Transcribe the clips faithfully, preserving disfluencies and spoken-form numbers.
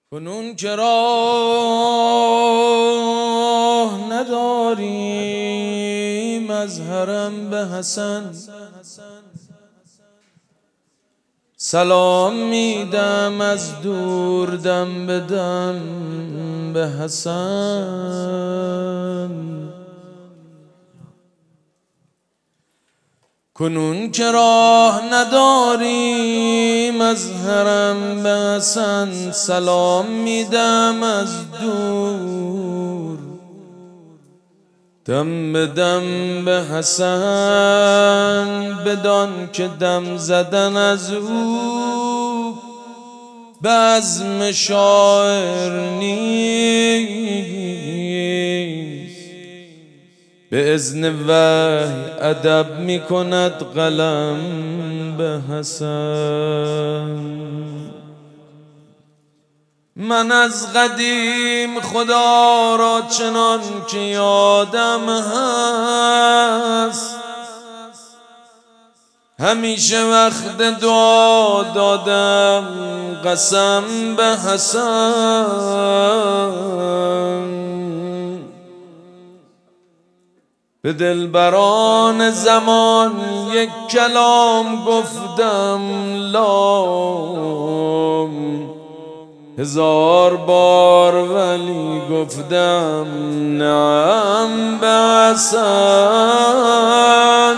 کنون که راه نداری مظهرم به حسن، سلام میدم از دور دم به دم به حسن. کنون که راه نداری مظهرم به حسن، سلام میدم از دور دم به دم به حسن. بدان که دم زدن از او بزم شاعر نیست، به اذن وحی ادب می کند قلم به حسن. من از قدیم خدا را چنان که یادم هست، همیشه وقت دعا دادم قسم به حسن. به دلبران زمان یک کلام گفتم لام، هزار بار ولی گفتم نعم به حسن.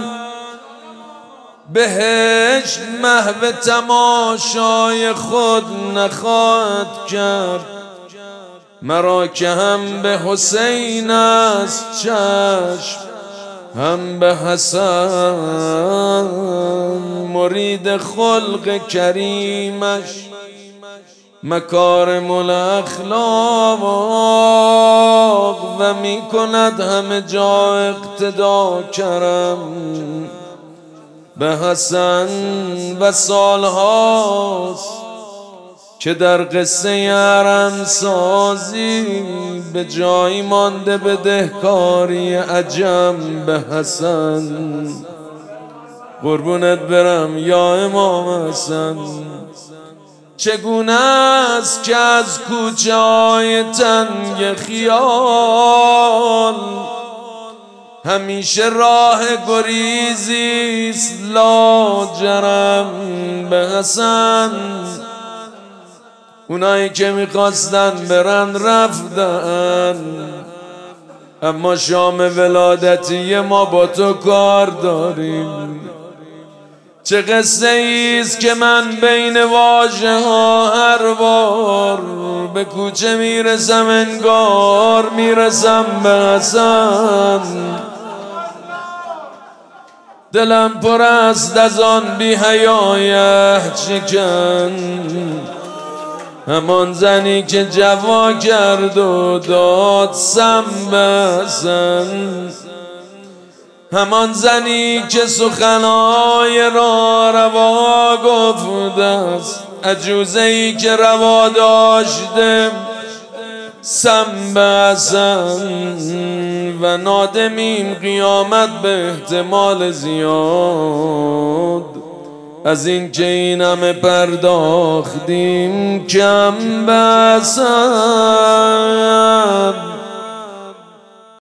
بهشت محو تماشای خود نخواهد کرد، مرا که هم به حسین است چشم هم به حسن. مرید خلق کریمش مکارم الاخلاق و می کند همه جا اقتدا کرم به حسن. و سالهاست که در قصه حرم سازی به جایی مانده بدهکاری عجم به حسن. قربونت برم یا امام حسن. چگونه است که از کوچه های تنگ خیال همیشه راه گریزیست لاجرم به حسن. اونایی که میخواستن برن رفتن، اما شام ولادتی ما با تو کار داریم. چه قصه ایست که من بین واژه ها هر بار به کوچه میرسم انگار میرسم به حسن. دلم پر است از آن بی حیای عهد شکن، همان زنی که جوا کرد و داد سم به حسن. همان زنی که سخنهای را روا گفته است، عجوزه‌ای که روا داشته سم به حسن. و نادمیم قیامت به احتمال زیاد از این که این همه پرداختیم کم به حسن.